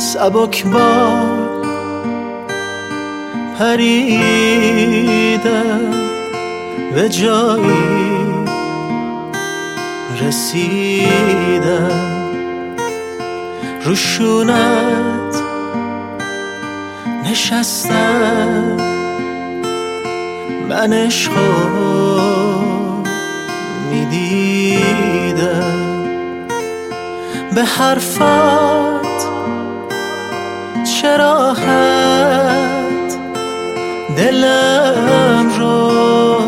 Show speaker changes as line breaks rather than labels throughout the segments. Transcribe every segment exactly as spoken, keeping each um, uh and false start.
سبکبار پریدم به جایی رسیدم، رو شونت نشستم، من عشقو میدیدم، به حرفات چه راحت دلم رو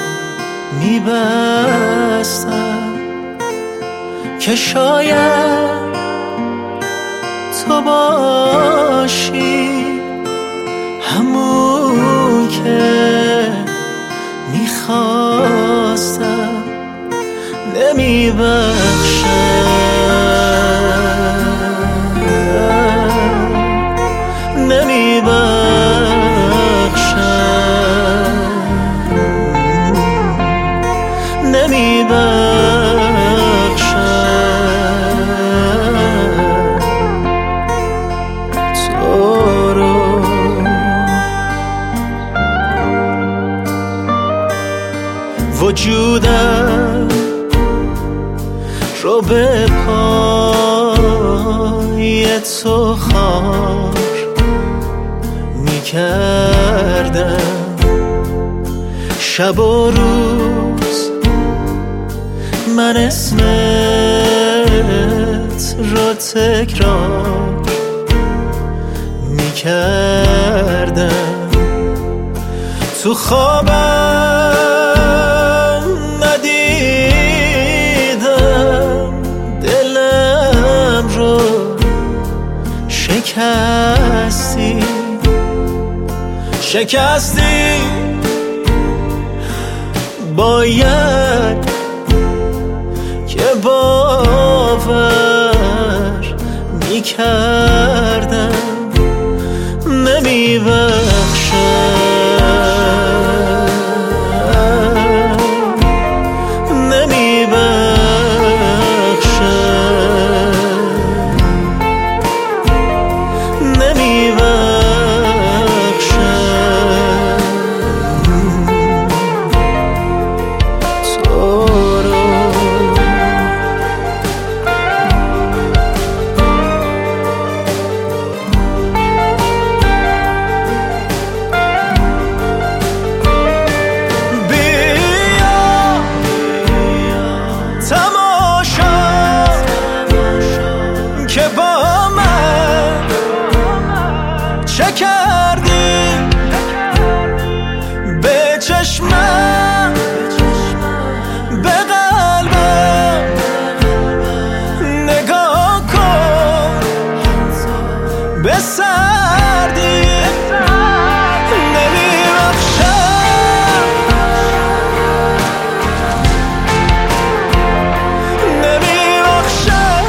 میبستم که شاید تو باشی همون که میخواستم، نمیبخشم نمیبخشم نمیبخشم تو رو. وجودم رو به پای تو خار میکردم، شب و روز من اسمت رو تکرار میکردم، تو خوابم ندیدم دلم رو شکستی شکستی باید که باور میکردم، نمیبخشم چه کردی به چشمم به قلبم، نگاه کن به سردی، نمیبخشم نمیبخشم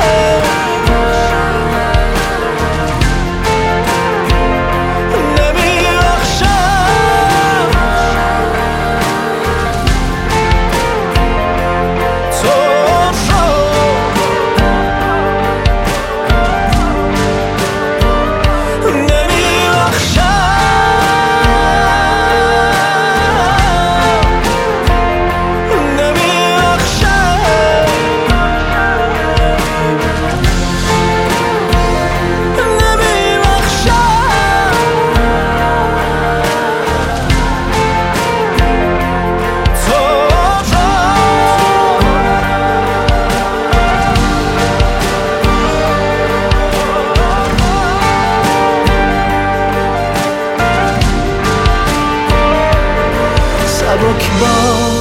سبکبار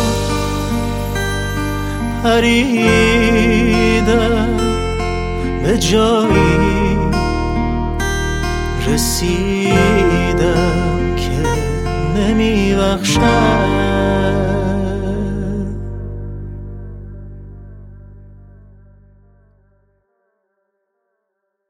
پریدم به جایی رسیدم که نمیبخشم.